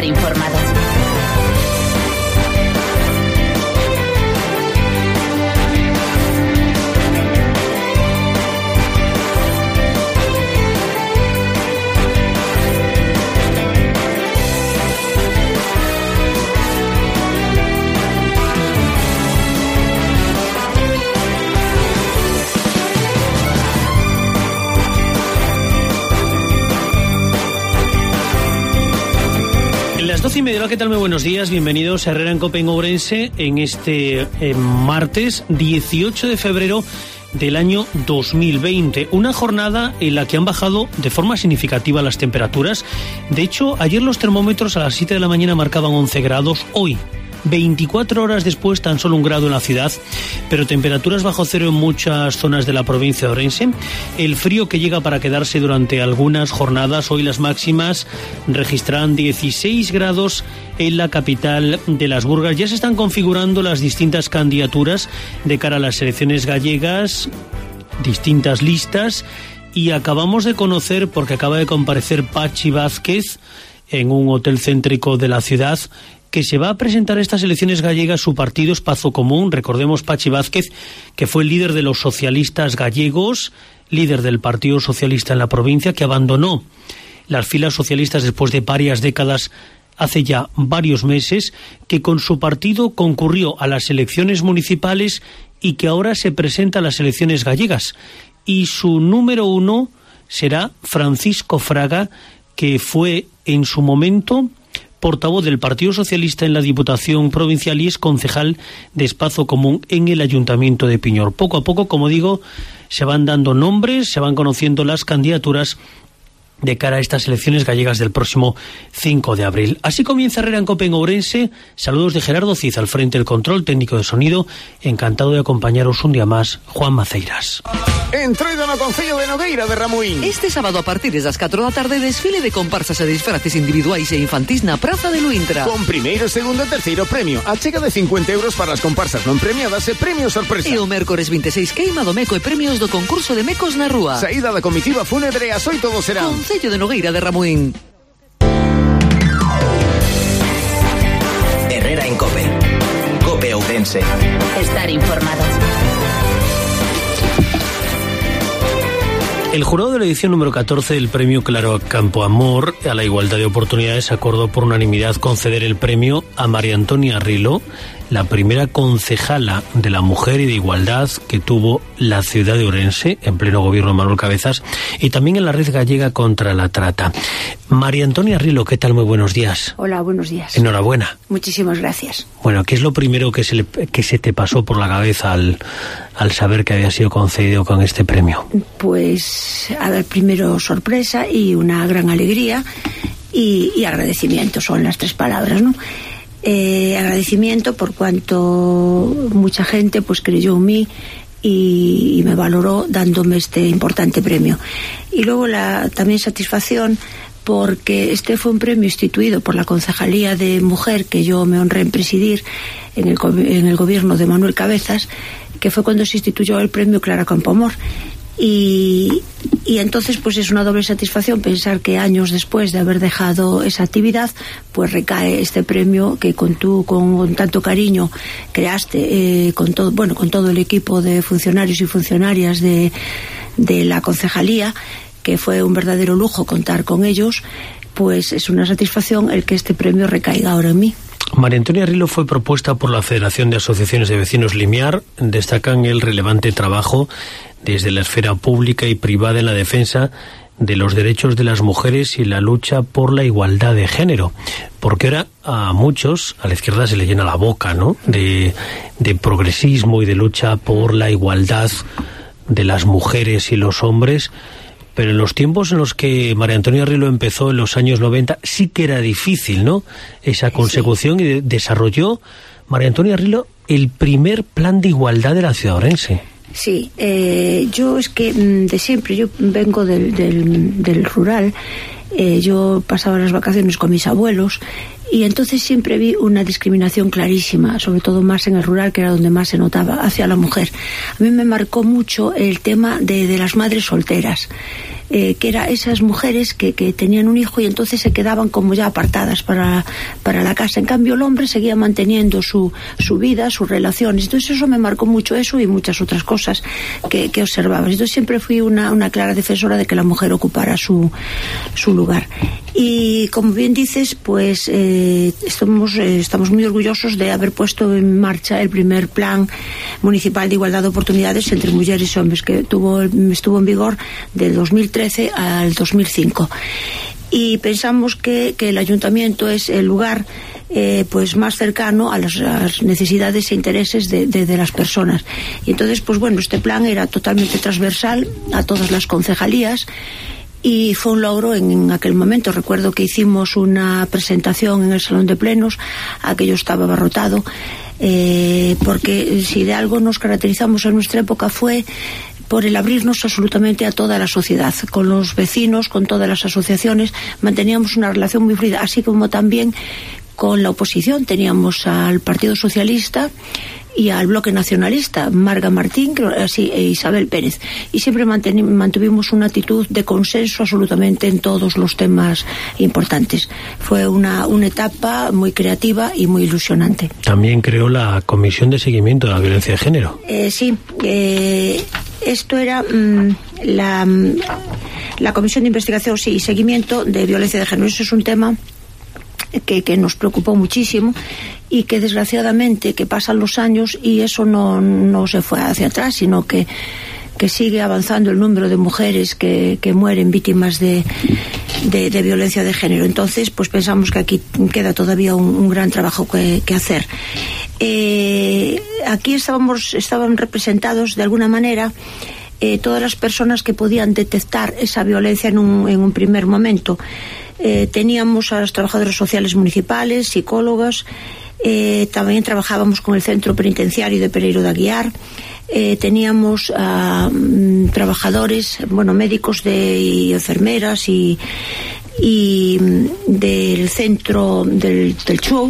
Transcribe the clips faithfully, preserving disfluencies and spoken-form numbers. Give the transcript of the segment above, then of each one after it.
informado. doce y media, hola, ¿qué tal? Muy buenos días, bienvenidos a Herrera en Cope en Ourense en este eh, martes dieciocho de febrero del año dos mil veinte. Una jornada en la que han bajado de forma significativa las temperaturas. De hecho, ayer los termómetros a las siete de la mañana marcaban once grados, hoy veinticuatro horas después tan solo un grado en la ciudad, pero temperaturas bajo cero en muchas zonas de la provincia de Ourense. El frío que llega para quedarse durante algunas jornadas. Hoy las máximas registrarán dieciséis grados en la capital de las Burgas. Ya se están configurando las distintas candidaturas de cara a las elecciones gallegas, distintas listas, y acabamos de conocer, porque acaba de comparecer Pachi Vázquez en un hotel céntrico de la ciudad, que se va a presentar a estas elecciones gallegas su partido Espazo Común. Recordemos, Pachi Vázquez, que fue el líder de los socialistas gallegos, líder del Partido Socialista en la provincia, que abandonó las filas socialistas después de varias décadas, hace ya varios meses, que con su partido concurrió a las elecciones municipales y que ahora se presenta a las elecciones gallegas. Y su número uno será Francisco Fraga, que fue en su momento portavoz del Partido Socialista en la Diputación Provincial y es concejal de Espazo Común en el Ayuntamiento de Piñor. Poco a poco, como digo, se van dando nombres, se van conociendo las candidaturas de cara a estas elecciones gallegas del próximo cinco de abril. Así comienza Herrera en Cope en Ourense. Saludos de Gerardo Cid al frente del control técnico de sonido. Encantado de acompañaros un día más, Juan Maceiras. Entroido no Concello de Nogueira de Ramuín. Este sábado a partir das catro da tarde, desfile de comparsas e disfraces individuais e infantís na Praza de Luintra. Con primeiro, segundo e terceiro premio. A chega de cincuenta euros para as comparsas non premiadas e premio sorpresa. E o mércores veintiséis queima do meco e premios do concurso de mecos na rúa. Saída da comitiva fúnebre ás oito do serán. Concello de Nogueira de Ramuín. Herrera en Cope. Cope Ourense. Estar informado. El jurado de la edición número catorce del premio Claro Campo Amor a la igualdad de oportunidades acordó por unanimidad conceder el premio a María Antonia Rilo, la primera concejala de la mujer y de igualdad que tuvo la ciudad de Ourense en pleno gobierno de Manuel Cabezas y también en la Red Gallega contra la Trata. María Antonia Rilo, ¿qué tal? Muy buenos días. Hola, buenos días. Enhorabuena. Muchísimas gracias. Bueno, ¿qué es lo primero que se, le, que se te pasó por la cabeza al, al saber que había sido concedido con este premio? Pues, a ver, primero sorpresa y una gran alegría y, y agradecimiento, son las tres palabras, ¿no? Eh, agradecimiento por cuanto mucha gente pues creyó en mí y, y me valoró dándome este importante premio. Y luego la también satisfacción porque este fue un premio instituido por la Concejalía de Mujer que yo me honré en presidir en el, en el gobierno de Manuel Cabezas, que fue cuando se instituyó el premio Clara Campoamor. Y, y entonces pues es una doble satisfacción pensar que años después de haber dejado esa actividad pues recae este premio que con tú con, con tanto cariño creaste eh, con todo bueno con todo el equipo de funcionarios y funcionarias de, de la concejalía, que fue un verdadero lujo contar con ellos. Pues es una satisfacción el que este premio recaiga ahora en mí. María Antonia Rilo fue propuesta por la Federación de Asociaciones de Vecinos Limiar. Destacan el relevante trabajo desde la esfera pública y privada en la defensa de los derechos de las mujeres y la lucha por la igualdad de género. Porque ahora a muchos, a la izquierda, se le llena la boca, ¿no?, de, de progresismo y de lucha por la igualdad de las mujeres y los hombres. Pero en los tiempos en los que María Antonia Rilo empezó, en los años noventa, sí que era difícil, ¿no?, esa consecución, sí. Y de, desarrolló María Antonia Rilo el primer plan de igualdad de la ciudad orense. Sí, eh, yo es que de siempre, yo vengo del, del, del rural Eh, yo pasaba las vacaciones con mis abuelos y entonces siempre vi una discriminación clarísima, sobre todo más en el rural, que era donde más se notaba, hacia la mujer. A mí me marcó mucho el tema de, de las madres solteras. Eh, que eran esas mujeres que, que tenían un hijo y entonces se quedaban como ya apartadas para, para la casa. En cambio el hombre seguía manteniendo su, su vida, sus relaciones. Entonces eso me marcó mucho, eso y muchas otras cosas que, que observaba. Entonces siempre fui una, una clara defensora de que la mujer ocupara su, su lugar. Y como bien dices, pues eh, estamos, eh, estamos muy orgullosos de haber puesto en marcha el primer plan municipal de igualdad de oportunidades entre mujeres y hombres, que tuvo, estuvo en vigor del dos mil trece al dos mil cinco. Y pensamos que, que el ayuntamiento es el lugar eh, pues más cercano a las, a las necesidades e intereses de, de, de las personas. Y entonces, pues bueno, este plan era totalmente transversal a todas las concejalías. Y fue un logro en, en aquel momento. Recuerdo que hicimos una presentación en el Salón de Plenos, aquello estaba abarrotado, eh, porque si de algo nos caracterizamos en nuestra época fue por el abrirnos absolutamente a toda la sociedad, con los vecinos, con todas las asociaciones, manteníamos una relación muy fluida, así como también con la oposición. Teníamos al Partido Socialista y al Bloque Nacionalista, Marga Martín así, e Isabel Pérez, y siempre mantuvimos una actitud de consenso absolutamente en todos los temas importantes. Fue una, una etapa muy creativa y muy ilusionante. También creó la Comisión de Seguimiento de la Violencia de Género. Eh, sí, eh, esto era mmm, la, la Comisión de Investigación sí, y Seguimiento de Violencia de Género. Eso es un tema Que, que nos preocupó muchísimo y que desgraciadamente que pasan los años y eso no, no se fue hacia atrás, sino que, que sigue avanzando el número de mujeres que, que mueren víctimas de, de, de violencia de género. Entonces pues pensamos que aquí queda todavía un, un gran trabajo que, que hacer. Eh, aquí estábamos, estaban representados de alguna manera eh, todas las personas que podían detectar esa violencia en un, en un primer momento. Eh, teníamos a los trabajadores sociales municipales, psicólogos, eh, también trabajábamos con el Centro Penitenciario de Pereiro de Aguiar, eh, teníamos a um, trabajadores, bueno, médicos de, y enfermeras y, y del centro del, del Chou,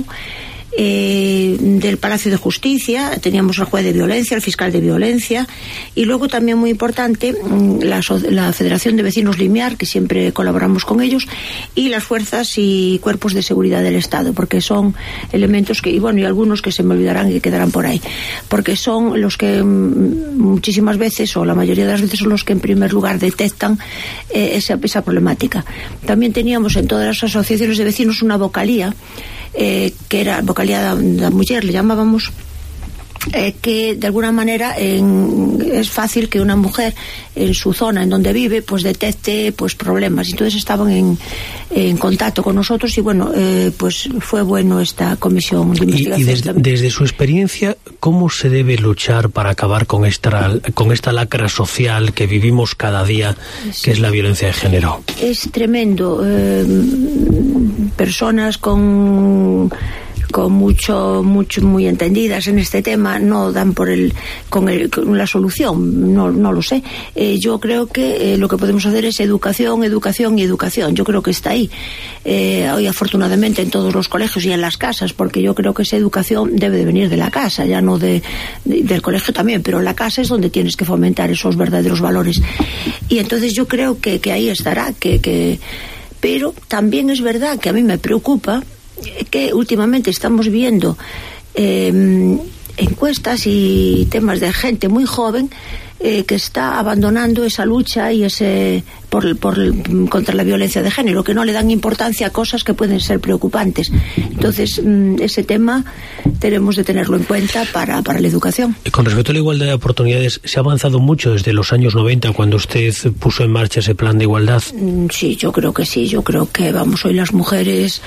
Eh, del Palacio de Justicia, teníamos al juez de violencia, al fiscal de violencia, y luego también muy importante la, la Federación de Vecinos Limiar, que siempre colaboramos con ellos, y las fuerzas y cuerpos de seguridad del Estado, porque son elementos que, y bueno, y algunos que se me olvidarán y que quedarán por ahí, porque son los que muchísimas veces, o la mayoría de las veces, son los que en primer lugar detectan eh, esa, esa problemática. También teníamos en todas las asociaciones de vecinos una vocalía, Eh, que era vocalía da, da muller, le llamábamos, eh, que de alguna manera en, es fácil que una mujer en su zona en donde vive pues detecte pues problemas. Entonces estaban en, en contacto con nosotros y bueno, eh, pues fue bueno esta comisión de investigación. Y, y desde, desde su experiencia, ¿cómo se debe luchar para acabar con esta, con esta lacra social que vivimos cada día, sí, que es la violencia de género? Es tremendo. Eh, personas con con mucho mucho muy entendidas en este tema no dan por el con, el, con la solución, no no lo sé. Eh, yo creo que eh, lo que podemos hacer es educación, educación y educación. Yo creo que está ahí. Eh, hoy afortunadamente en todos los colegios y en las casas, porque yo creo que esa educación debe de venir de la casa, ya no de, de del colegio también, pero la casa es donde tienes que fomentar esos verdaderos valores. Y entonces yo creo que, que ahí estará, que, que pero también es verdad que a mí me preocupa que últimamente estamos viendo eh, encuestas y temas de gente muy joven eh, que está abandonando esa lucha y ese por, por contra la violencia de género, que no le dan importancia a cosas que pueden ser preocupantes. Entonces ese tema tenemos de tenerlo en cuenta para, para la educación. Con respecto a la igualdad de oportunidades, ¿se ha avanzado mucho desde los años noventa, cuando usted puso en marcha ese plan de igualdad? Sí, yo creo que sí. Yo creo que, vamos, hoy las mujeres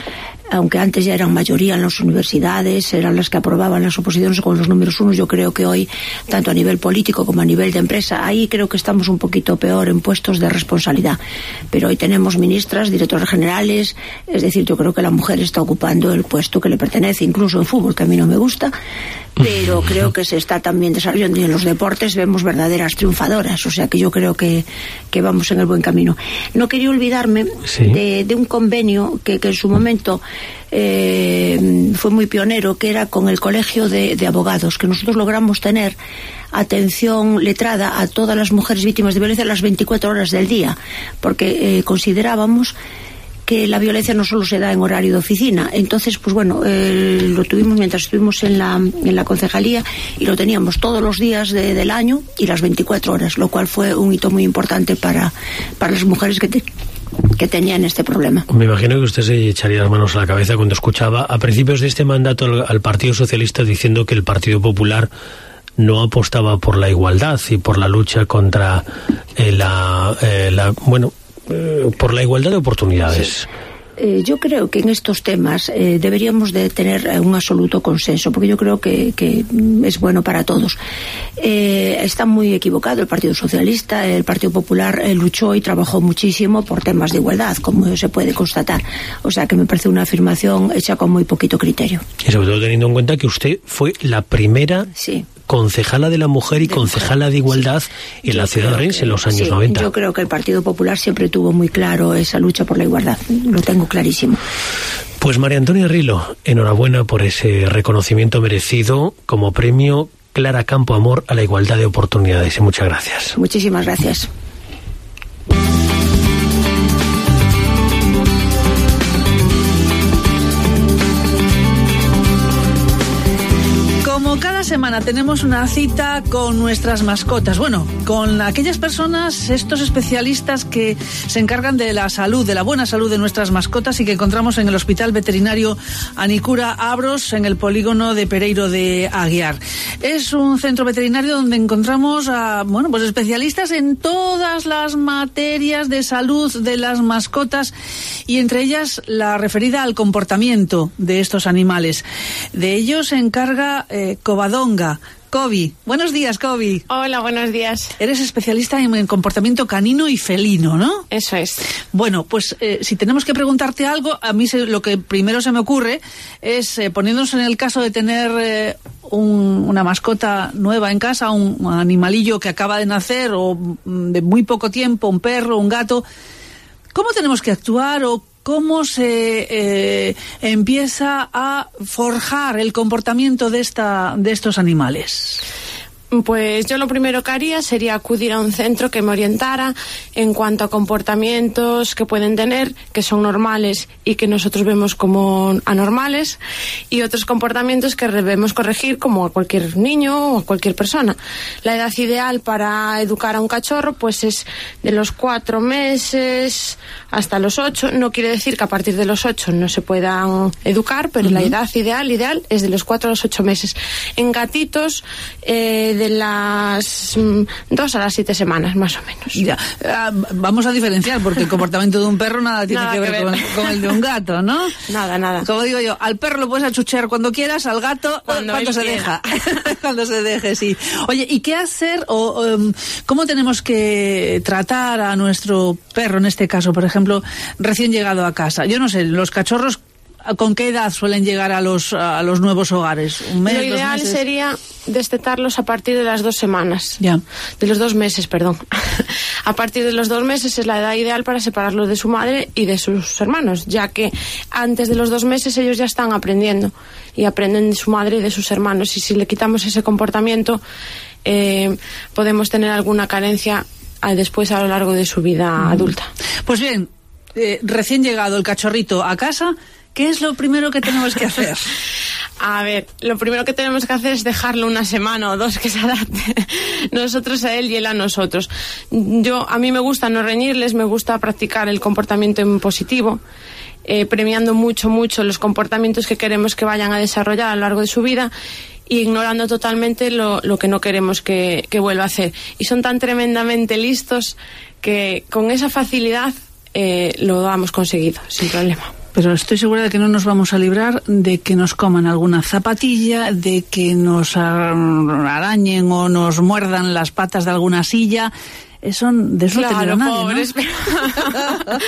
aunque antes ya eran mayoría en las universidades, eran las que aprobaban las oposiciones con los números unos, yo creo que hoy, tanto a nivel político como a nivel de empresa, ahí creo que estamos un poquito peor en puestos de responsabilidad. Pero hoy tenemos ministras, directores generales, es decir, yo creo que la mujer está ocupando el puesto que le pertenece, incluso en fútbol, que a mí no me gusta, pero creo que se está también desarrollando, y en los deportes vemos verdaderas triunfadoras, o sea que yo creo que, que vamos en el buen camino. No quería olvidarme sí. de, de un convenio que, que en su momento eh, fue muy pionero, que era con el Colegio de, de Abogados, que nosotros logramos tener atención letrada a todas las mujeres víctimas de violencia las veinticuatro horas del día, porque eh, considerábamos que la violencia no solo se da en horario de oficina. Entonces, pues bueno, eh, lo tuvimos mientras estuvimos en la, en la concejalía, y lo teníamos todos los días de, del año y las veinticuatro horas, lo cual fue un hito muy importante para, para las mujeres que, te, que tenían este problema. Me imagino que usted se echaría las manos a la cabeza cuando escuchaba a principios de este mandato al, al Partido Socialista diciendo que el Partido Popular no apostaba por la igualdad y por la lucha contra eh, la, eh, la... bueno... por la igualdad de oportunidades. Sí. Eh, yo creo que en estos temas eh, deberíamos de tener eh, un absoluto consenso, porque yo creo que, que es bueno para todos. Eh, está muy equivocado el Partido Socialista. El Partido Popular eh, luchó y trabajó muchísimo por temas de igualdad, como se puede constatar. O sea que me parece una afirmación hecha con muy poquito criterio. Y sobre todo teniendo en cuenta que usted fue la primera sí. concejala de la mujer y de concejala mujer. de igualdad sí. en la ciudad de Orense en los años sí, noventa. Yo creo que el Partido Popular siempre tuvo muy claro esa lucha por la igualdad. Lo tengo clarísimo. Pues María Antonia Rilo, enhorabuena por ese reconocimiento merecido como premio Clara Campo Amor a la igualdad de oportunidades, y muchas gracias. Muchísimas gracias. Como cada semana tenemos una cita con nuestras mascotas, bueno, con aquellas personas, estos especialistas que se encargan de la salud, de la buena salud de nuestras mascotas, y que encontramos en el Hospital Veterinario Anicura Abros, en el polígono de Pereiro de Aguiar. Es un centro veterinario donde encontramos a, bueno, pues especialistas en todas las materias de salud de las mascotas, y entre ellas la referida al comportamiento de estos animales. De ello se encarga eh, Covadonga. Covi, buenos días, Covi. Hola, buenos días. Eres especialista en, en comportamiento canino y felino, ¿no? Eso es. Bueno, pues eh, si tenemos que preguntarte algo, a mí se, lo que primero se me ocurre es, eh, poniéndonos en el caso de tener eh, un, una mascota nueva en casa, un, un animalillo que acaba de nacer o mm, de muy poco tiempo, un perro, un gato, ¿cómo tenemos que actuar o cómo se eh, empieza a forjar el comportamiento de esta de estos animales? Pues yo lo primero que haría sería acudir a un centro que me orientara en cuanto a comportamientos que pueden tener, que son normales y que nosotros vemos como anormales, y otros comportamientos que debemos corregir, como a cualquier niño o a cualquier persona. La edad ideal para educar a un cachorro pues es de los cuatro meses hasta los ocho. No quiere decir que a partir de los ocho no se puedan educar, pero uh-huh. la edad ideal ideal es de los cuatro a los ocho meses. En gatitos eh, de las mm, dos a las siete semanas, más o menos. Ya, uh, vamos a diferenciar, porque el comportamiento de un perro nada tiene nada que, ver que ver con, con el de un gato, ¿no? Nada, nada. Como digo yo, al perro lo puedes achuchear cuando quieras, al gato cuando, cuando se quiera. deja. Cuando se deje, sí. Oye, ¿y qué hacer o um, cómo tenemos que tratar a nuestro perro, en este caso, por ejemplo, recién llegado a casa? Yo no sé, los cachorros, ¿con qué edad suelen llegar a los a los nuevos hogares? ¿Un mes, Lo ideal dos meses? Sería destetarlos a partir de las dos semanas. Ya. De los dos meses, perdón. A partir de los dos meses es la edad ideal para separarlos de su madre y de sus hermanos, ya que antes de los dos meses ellos ya están aprendiendo y aprenden de su madre y de sus hermanos, y si le quitamos ese comportamiento eh, podemos tener alguna carencia después a lo largo de su vida mm. adulta. Pues bien, eh, recién llegado el cachorrito a casa, ¿qué es lo primero que tenemos que hacer? A ver, lo primero que tenemos que hacer es dejarlo una semana o dos que se adapte nosotros a él y él a nosotros. Yo, a mí me gusta no reñirles, me gusta practicar el comportamiento en positivo, eh, premiando mucho, mucho los comportamientos que queremos que vayan a desarrollar a lo largo de su vida, y ignorando totalmente lo, lo que no queremos que, que vuelva a hacer. Y son tan tremendamente listos que con esa facilidad eh, lo hemos conseguido, sin problema. Pero estoy segura de que no nos vamos a librar de que nos coman alguna zapatilla, de que nos arañen o nos muerdan las patas de alguna silla. Eso, de eso claro, no te nadie, pobres, ¿no? pero...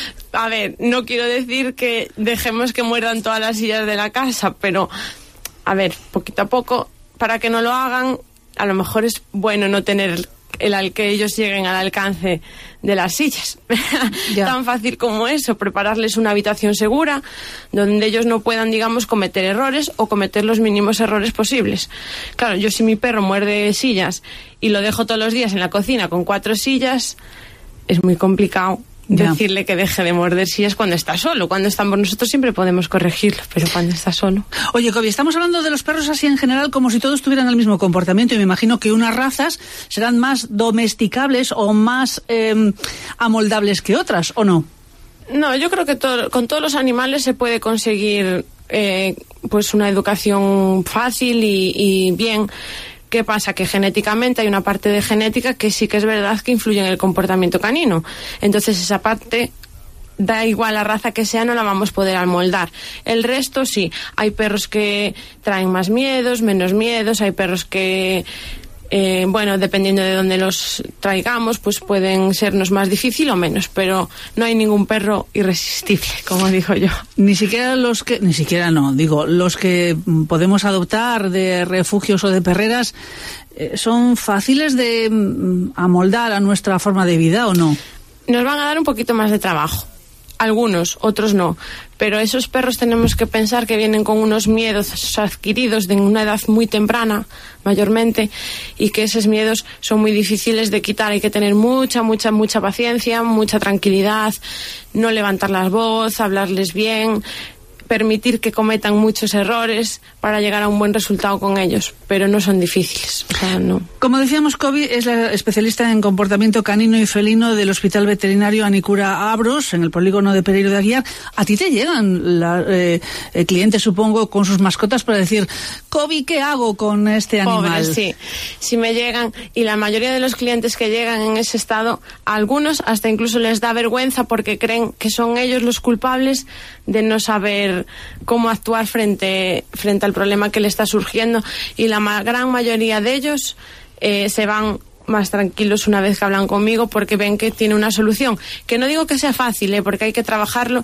A ver, no quiero decir que dejemos que muerdan todas las sillas de la casa, pero, a ver, poquito a poco, para que no lo hagan, a lo mejor es bueno no tener el al que ellos lleguen al alcance de las sillas. Tan fácil como eso, prepararles una habitación segura donde ellos no puedan, digamos, cometer errores o cometer los mínimos errores posibles. Claro, yo si mi perro muerde sillas y lo dejo todos los días en la cocina con cuatro sillas, es muy complicado ya decirle que deje de morder sillas cuando está solo. Cuando estamos nosotros siempre podemos corregirlo, pero cuando está solo... Oye, Kobi, estamos hablando de los perros así en general como si todos tuvieran el mismo comportamiento, y me imagino que unas razas serán más domesticables o más eh, amoldables que otras, ¿o no? No, yo creo que todo, con todos los animales se puede conseguir eh, pues una educación fácil y, y bien. ¿Qué pasa? Que genéticamente hay una parte de genética que sí que es verdad que influye en el comportamiento canino. Entonces esa parte, da igual la raza que sea, no la vamos a poder amoldar. El resto sí. Hay perros que traen más miedos, menos miedos. Hay perros que, eh, bueno, dependiendo de dónde los traigamos, pues pueden sernos más difícil o menos. Pero no hay ningún perro irresistible, como digo yo. Ni siquiera los que, ni siquiera no, digo, los que podemos adoptar de refugios o de perreras, eh, ¿son fáciles de mm, amoldar a nuestra forma de vida o no? Nos van a dar un poquito más de trabajo. Algunos, otros no. Pero esos perros tenemos que pensar que vienen con unos miedos adquiridos de una edad muy temprana, mayormente, y que esos miedos son muy difíciles de quitar. Hay que tener mucha, mucha, mucha paciencia, mucha tranquilidad, no levantar la voz, hablarles bien, permitir que cometan muchos errores para llegar a un buen resultado con ellos, pero no son difíciles, o sea, no. Como decíamos, Kobi es la especialista en comportamiento canino y felino del Hospital Veterinario Anicura Abros, en el polígono de Pereiro de Aguiar. ¿A ti te llegan la, eh, clientes, supongo, con sus mascotas para decir, Kobi, ¿qué hago con este animal? Pobres, sí. Si me llegan, y la mayoría de los clientes que llegan en ese estado, a algunos hasta incluso les da vergüenza porque creen que son ellos los culpables de no saber cómo actuar frente, frente al problema que le está surgiendo, y la ma- gran mayoría de ellos eh, se van más tranquilos una vez que hablan conmigo porque ven que tiene una solución, que no digo que sea fácil, eh, porque hay que trabajarlo,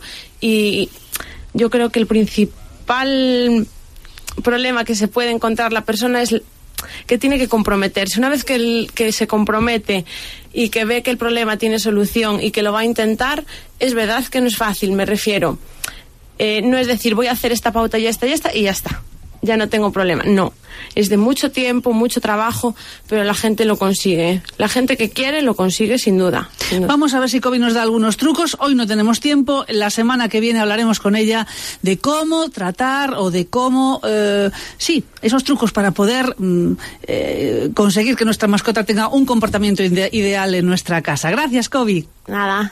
y yo creo que el principal problema que se puede encontrar la persona es que tiene que comprometerse. Una vez que, el, que se compromete y que ve que el problema tiene solución y que lo va a intentar, es verdad que no es fácil, me refiero. Eh, no es decir, voy a hacer esta pauta y esta y esta y ya está, ya no tengo problema. No, es de mucho tiempo, mucho trabajo, pero la gente lo consigue. La gente que quiere lo consigue sin duda, sin duda. Vamos a ver si Kobi nos da algunos trucos. Hoy no tenemos tiempo. La semana que viene hablaremos con ella de cómo tratar o de cómo, eh, sí, esos trucos para poder mm, eh, conseguir que nuestra mascota tenga un comportamiento ide- ideal en nuestra casa. Gracias, Kobi. Nada.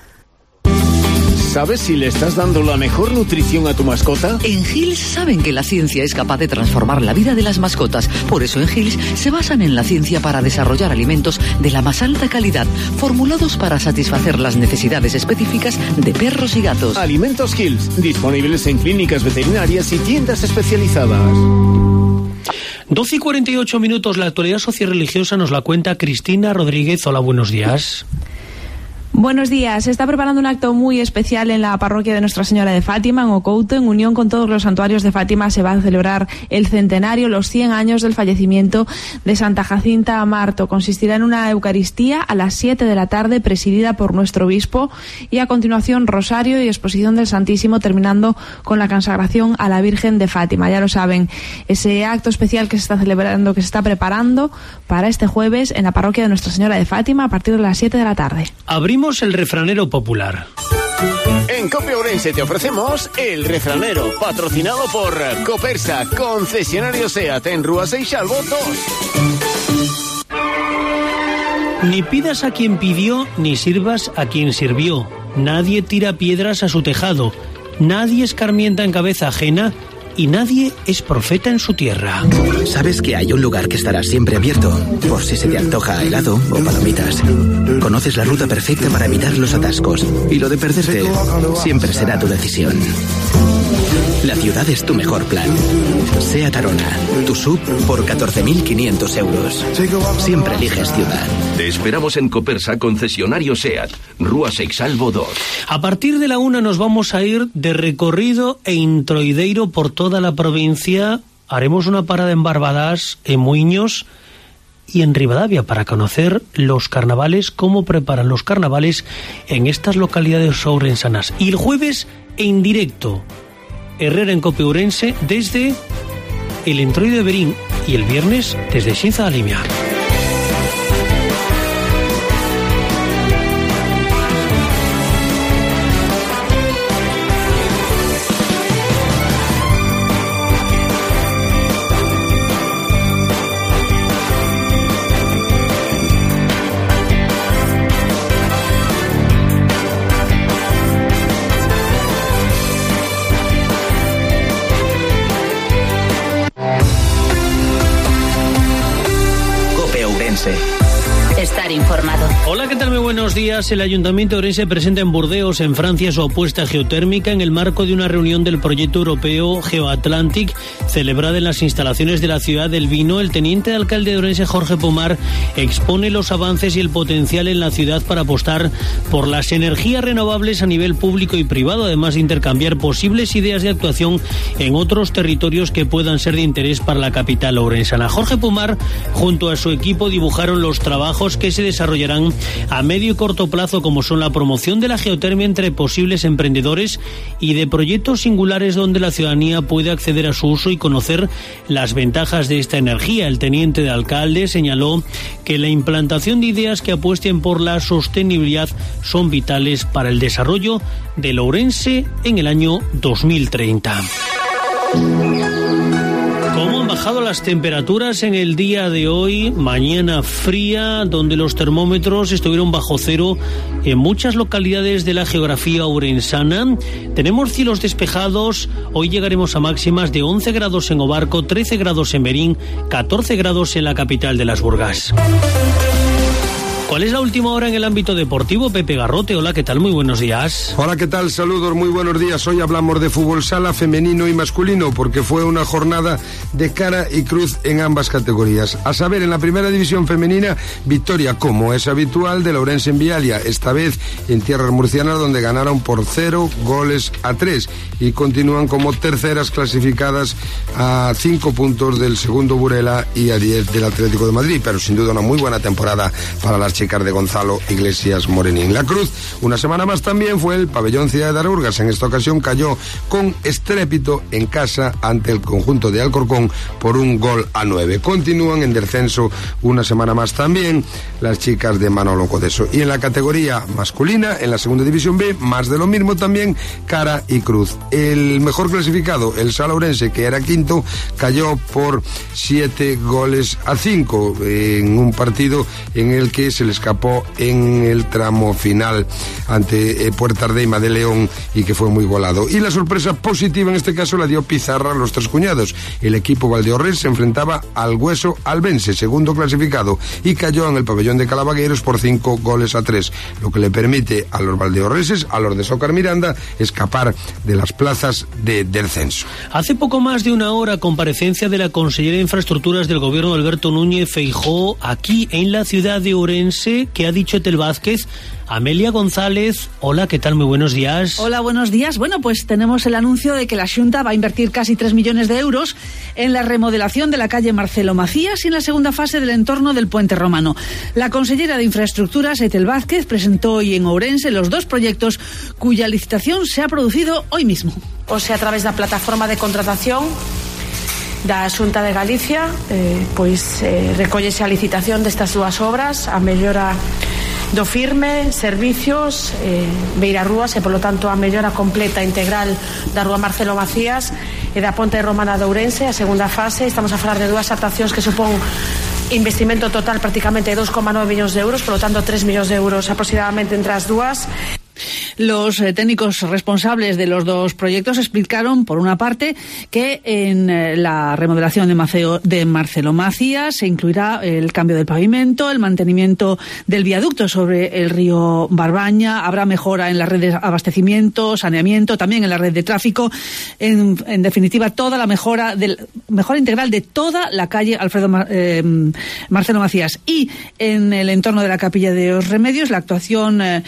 ¿Sabes si le estás dando la mejor nutrición a tu mascota? En Hills saben que la ciencia es capaz de transformar la vida de las mascotas. Por eso en Hills se basan en la ciencia para desarrollar alimentos de la más alta calidad, formulados para satisfacer las necesidades específicas de perros y gatos. Alimentos Hills, disponibles en clínicas veterinarias y tiendas especializadas. doce y cuarenta y ocho minutos, la actualidad socioreligiosa nos la cuenta Cristina Rodríguez. Hola, buenos días. Buenos días. Se está preparando un acto muy especial en la parroquia de Nuestra Señora de Fátima, en Ocouto. En unión con todos los santuarios de Fátima se va a celebrar el centenario, los cien años del fallecimiento de Santa Jacinta Marto. Consistirá en una Eucaristía a las siete de la tarde, presidida por nuestro obispo, y a continuación rosario y exposición del Santísimo, terminando con la consagración a la Virgen de Fátima. Ya lo saben, ese acto especial que se está celebrando, que se está preparando para este jueves en la parroquia de Nuestra Señora de Fátima a partir de las siete de la tarde. Abrimos el refranero popular. En Cope Ourense te ofrecemos el refranero, patrocinado por Copersa, concesionario SEAT en Rúa Seixalvo dos. Ni pidas a quien pidió, ni sirvas a quien sirvió. Nadie tira piedras a su tejado. Nadie escarmienta en cabeza ajena y nadie es profeta en su tierra. Sabes que hay un lugar que estará siempre abierto, por si se te antoja helado o palomitas. Conoces la ruta perfecta para evitar los atascos, y lo de perderte siempre será tu decisión. La ciudad es tu mejor plan. SEAT Arona, tu sub por catorce mil quinientos euros. Siempre eliges ciudad. Te esperamos en Copersa, concesionario SEAT, Rúa Seixalvo dos. A partir de la una nos vamos a ir de recorrido e introideiro por toda la provincia. Haremos una parada en Barbadas, en Muiños y en Ribadavia para conocer los carnavales, cómo preparan los carnavales en estas localidades ourensanas. Y el jueves, en directo, Herrera en Cope Ourense desde el Entroido de Berín, y el viernes desde Xinza da Limia. Estar informado. Hola, ¿qué tal? Muy buenos días. El Ayuntamiento de Ourense presenta en Burdeos, en Francia, su apuesta geotérmica en el marco de una reunión del proyecto europeo GeoAtlantic celebrada en las instalaciones de la Ciudad del Vino. El teniente de alcalde de Ourense, Jorge Pomar, expone los avances y el potencial en la ciudad para apostar por las energías renovables a nivel público y privado, además de intercambiar posibles ideas de actuación en otros territorios que puedan ser de interés para la capital ourensana. Jorge Pomar, junto a su equipo, dibujaron los trabajos que se desarrollarán a medio y corto plazo, como son la promoción de la geotermia entre posibles emprendedores y de proyectos singulares donde la ciudadanía puede acceder a su uso y conocer las ventajas de esta energía. El teniente de alcalde señaló que la implantación de ideas que apuesten por la sostenibilidad son vitales para el desarrollo de Ourense en el año dos mil treinta. ¿Cómo han bajado las temperaturas en el día de hoy? Mañana fría, donde los termómetros estuvieron bajo cero en muchas localidades de la geografía ourensana. Tenemos cielos despejados. Hoy llegaremos a máximas de once grados en Obarco, trece grados en Berín, catorce grados en la capital de las Burgas. ¿Cuál es la última hora en el ámbito deportivo? Pepe Garrote, hola, ¿qué tal? Muy buenos días. Hola, ¿qué tal? Saludos, muy buenos días. Hoy hablamos de fútbol sala femenino y masculino, porque fue una jornada de cara y cruz en ambas categorías. A saber, en la primera división femenina, victoria, como es habitual, de Ourense en Vialia, esta vez en tierras murcianas, donde ganaron por cero goles a tres y continúan como terceras clasificadas a cinco puntos del segundo Burela y a diez del Atlético de Madrid, pero sin duda una muy buena temporada para las chicas de Gonzalo Iglesias Morenín. La cruz, una semana más también, fue el pabellón Ciudad de Arurgas. En esta ocasión cayó con estrépito en casa ante el conjunto de Alcorcón por un gol a nueve. Continúan en descenso una semana más también las chicas de Manolo Codeso. Y en la categoría masculina, en la segunda división B, más de lo mismo también, cara y cruz. El mejor clasificado, el Sala Ourense, que era quinto, cayó por siete goles a cinco en un partido en el que se le escapó en el tramo final ante eh, Puertas de Ima de León y que fue muy golado. Y la sorpresa positiva en este caso la dio Pizarra a los tres cuñados. El equipo valdeorres se enfrentaba al Hueso Albense, segundo clasificado, y cayó en el pabellón de Calabagueros por cinco goles a tres, lo que le permite a los valdeorreses, a los de Sócar Miranda, escapar de las plazas de descenso. Hace poco más de una hora, comparecencia de la consellera de Infraestructuras del gobierno de Alberto Núñez Feijóo aquí en la ciudad de Ourense. ¿Qué ha dicho Etel Vázquez? Amelia González, hola, ¿qué tal? Muy buenos días. Hola, buenos días. Bueno, pues tenemos el anuncio de que la Xunta va a invertir casi tres millones de euros en la remodelación de la calle Marcelo Macías y en la segunda fase del entorno del Puente Romano. La consellera de Infraestructuras, Etel Vázquez, presentó hoy en Ourense los dos proyectos cuya licitación se ha producido hoy mismo. O sea, a través da plataforma de contratación da Xunta de Galicia, eh, pois eh, recollese a licitación destas dúas obras, a mellora do firme, servicios, eh, beirarrúas e, polo tanto, a mellora completa integral da Rúa Marcelo Macías e da Ponte Romana de Ourense, a segunda fase. Estamos a falar de dúas actuacións que supón investimento total prácticamente de dos coma nove millóns de euros, polo tanto tres millóns de euros aproximadamente entre as dúas. Los eh, técnicos responsables de los dos proyectos explicaron, por una parte, que en eh, la remodelación de, Maceo, de Marcelo Macías se incluirá el cambio del pavimento, el mantenimiento del viaducto sobre el río Barbaña, habrá mejora en la red de abastecimiento, saneamiento, también en la red de tráfico, en, en definitiva toda la mejora, del, mejora integral de toda la calle Alfredo eh, Marcelo Macías. Y en el entorno de la Capilla de los Remedios, la actuación eh,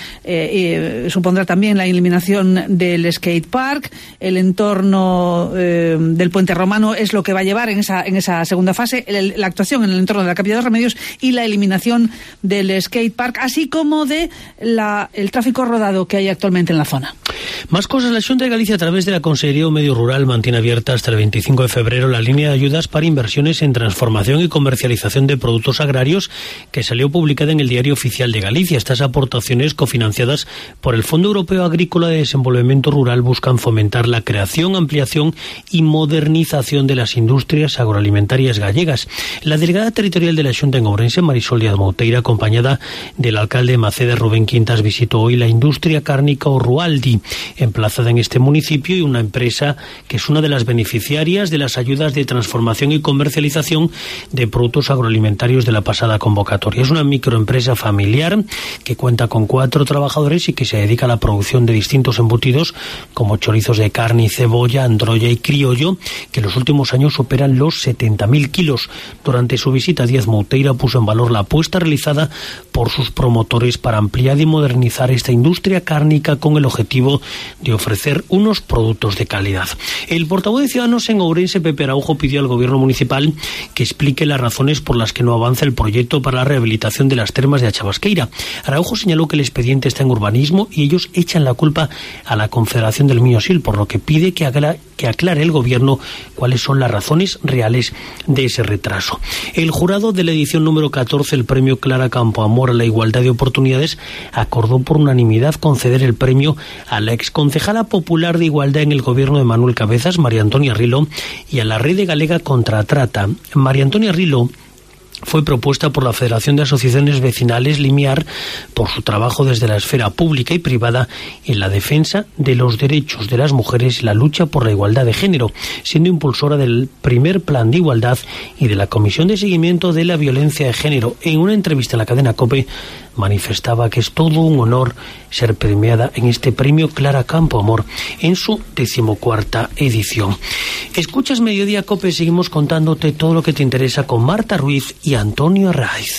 eh, supondrá también la eliminación del skate park. El entorno eh, del Puente Romano es lo que va a llevar en esa, en esa segunda fase, el, la actuación en el entorno de la Capilla de los Remedios y la eliminación del skate park, así como de la, el tráfico rodado que hay actualmente en la zona. Más cosas. La Xunta de Galicia, a través de la Consejería de Medio Rural, mantiene abierta hasta el veinticinco de febrero la línea de ayudas para inversiones en transformación y comercialización de productos agrarios, que salió publicada en el Diario Oficial de Galicia. Estas aportaciones, cofinanciadas por el Fondo Europeo Agrícola de Desenvolvimiento Rural, buscan fomentar la creación, ampliación y modernización de las industrias agroalimentarias gallegas. La delegada territorial de la Xunta en Ourense, Marisol Díaz Mouteira, acompañada del alcalde de Maceda, Rubén Quintas, visitó hoy la industria cárnica Orrualdi, emplazada en este municipio, y una empresa que es una de las beneficiarias de las ayudas de transformación y comercialización de productos agroalimentarios de la pasada convocatoria. Es una microempresa familiar que cuenta con cuatro trabajadores y que se dedica a la producción de distintos embutidos como chorizos de carne y cebolla, androlla y criollo, que en los últimos años superan los setenta mil kilos. Durante su visita, Díaz Mouteira puso en valor la apuesta realizada por sus promotores para ampliar y modernizar esta industria cárnica con el objetivo de ofrecer unos productos de calidad. El portavoz de Ciudadanos en Ourense, Pepe Araujo, pidió al gobierno municipal que explique las razones por las que no avanza el proyecto para la rehabilitación de las termas de Achabasqueira. Araujo señaló que el expediente está en urbanismo y ellos echan la culpa a la Confederación del Miño-Sil, por lo que pide que, aclare, que aclare el gobierno cuáles son las razones reales de ese retraso. El jurado de la edición número catorce, el premio Clara Campoamor a la Igualdad de Oportunidades, acordó por unanimidad conceder el premio a la exconcejala popular de Igualdad en el gobierno de Manuel Cabezas, María Antonia Rilo, y a la Rede Galega contra a Trata. María Antonia Rilo fue propuesta por la Federación de Asociaciones Vecinales, Limiar, por su trabajo desde la esfera pública y privada en la defensa de los derechos de las mujeres y la lucha por la igualdad de género, siendo impulsora del primer plan de igualdad y de la Comisión de Seguimiento de la Violencia de Género. En una entrevista a la cadena COPE, manifestaba que es todo un honor ser premiada en este premio Clara Campoamor en su decimocuarta edición. Escuchas Mediodía COPE, seguimos contándote todo lo que te interesa con Marta Ruiz y Antonio Arraiz.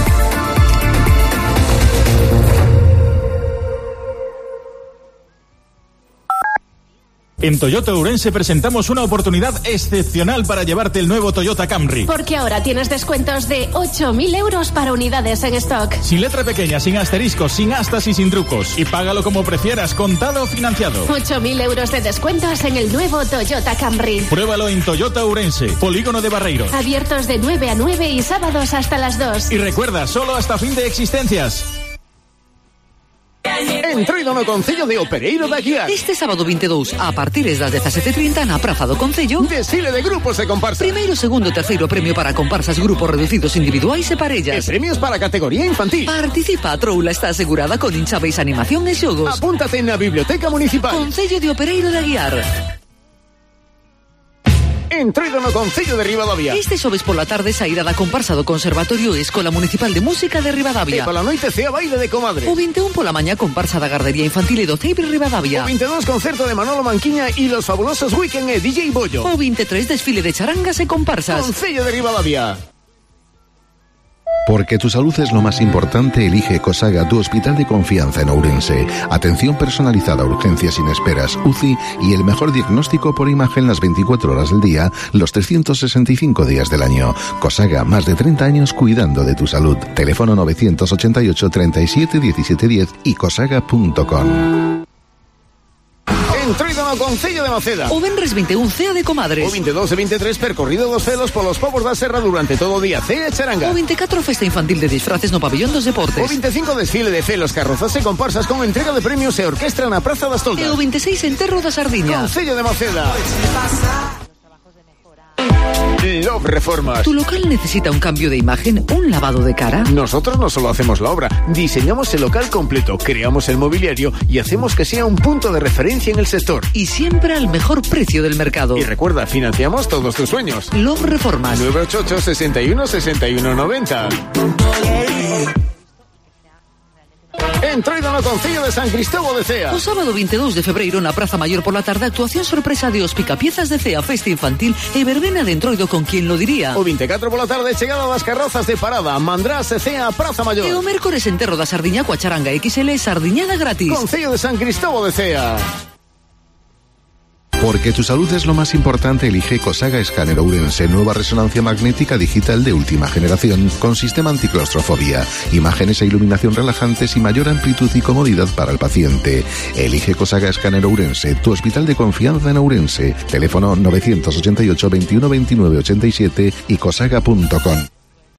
En Toyota Ourense presentamos una oportunidad excepcional para llevarte el nuevo Toyota Camry. Porque ahora tienes descuentos de ocho mil euros para unidades en stock. Sin letra pequeña, sin asteriscos, sin astas y sin trucos. Y págalo como prefieras, contado o financiado. ocho mil euros de descuentos en el nuevo Toyota Camry. Pruébalo en Toyota Ourense, Polígono de Barreiro. Abiertos de nueve a nueve y sábados hasta las dos. Y recuerda, solo hasta fin de existencias. Entroido no Concello de Opereiro da Guiar. Este sábado veintidós, a partir das dezasete e trinta, na Praza do Concello, desfile de grupos de comparsa. Primeiro, segundo e terceiro premio para comparsas, grupos reducidos individuais e parellas. E premios para categoría infantil. Participa, a troula está asegurada con hinchabeis, animación e xogos. Apúntate na Biblioteca Municipal. Concello de Opereiro da Guiar. Entroido no Concello de Ribadavia. Este xoves pola tarde, saída da comparsa do Conservatorio e Escola Municipal de Música de Ribadavia. E pola noite cea baile de comadre. O vinte e un pola mañá, comparsa da Gardería Infantil e do Ceibre Ribadavia. O vinte e dous, concerto de Manolo Manquiña e los fabulosos Weekend e D J Bollo. O vinte e tres, desfile de charangas e comparsas. Concello de Ribadavia. Porque tu salud es lo más importante, elige Cosaga, tu hospital de confianza en Ourense. Atención personalizada, urgencias sin esperas, U C I y el mejor diagnóstico por imagen las veinticuatro horas del día, los trescientos sesenta y cinco días del año. Cosaga, más de treinta años cuidando de tu salud. Teléfono novecientos ochenta y ocho, treinta y siete, diecisiete diez y cosaga punto com. Entroido no Concello de Noceda. O venres vinte e un, cea de comadres. O vinte e dous e vinte e tres, percorrido dos celos polos povos da Serra durante todo o día, cea e charanga. O vinte e catro, festa infantil de disfraces no pabellón dos deportes. O vinte e cinco, desfile de celos, carrozas e comparsas con entrega de premios e orquestra na Praza das Toldas. E o vinte e seis, enterro da Sardiña. Concello de Noceda. Love Reformas. ¿Tu local necesita un cambio de imagen, un lavado de cara? Nosotros no solo hacemos la obra, diseñamos el local completo, creamos el mobiliario y hacemos que sea un punto de referencia en el sector. Y siempre al mejor precio del mercado. Y recuerda, financiamos todos tus sueños. Love Reformas. nueve ocho ocho, seis uno, seis uno nueve cero. Entroido no Concello de San Cristóbal de Cea. O sábado veintidós de febreiro na Praza Mayor por la tarde, actuación sorpresa de Os Picapiezas de Cea, festa infantil e verbena de Entroido, con quien lo diría. O veinticuatro por la tarde, chegada das carrozas de parada, Mandrás e Cea, Praza Mayor. E o mércores enterro da Sardiña coa charanga X L, sardiñada gratis. Concello de San Cristóbal de Cea. Porque tu salud es lo más importante, elige Cosaga Scanner Ourense, nueva resonancia magnética digital de última generación, con sistema anticlaustrofobia, imágenes e iluminación relajantes y mayor amplitud y comodidad para el paciente. Elige Cosaga Scanner Ourense, tu hospital de confianza en Ourense. Teléfono nueve ocho ocho, veintiuno, veintinueve, ochenta y siete y cosaga punto com.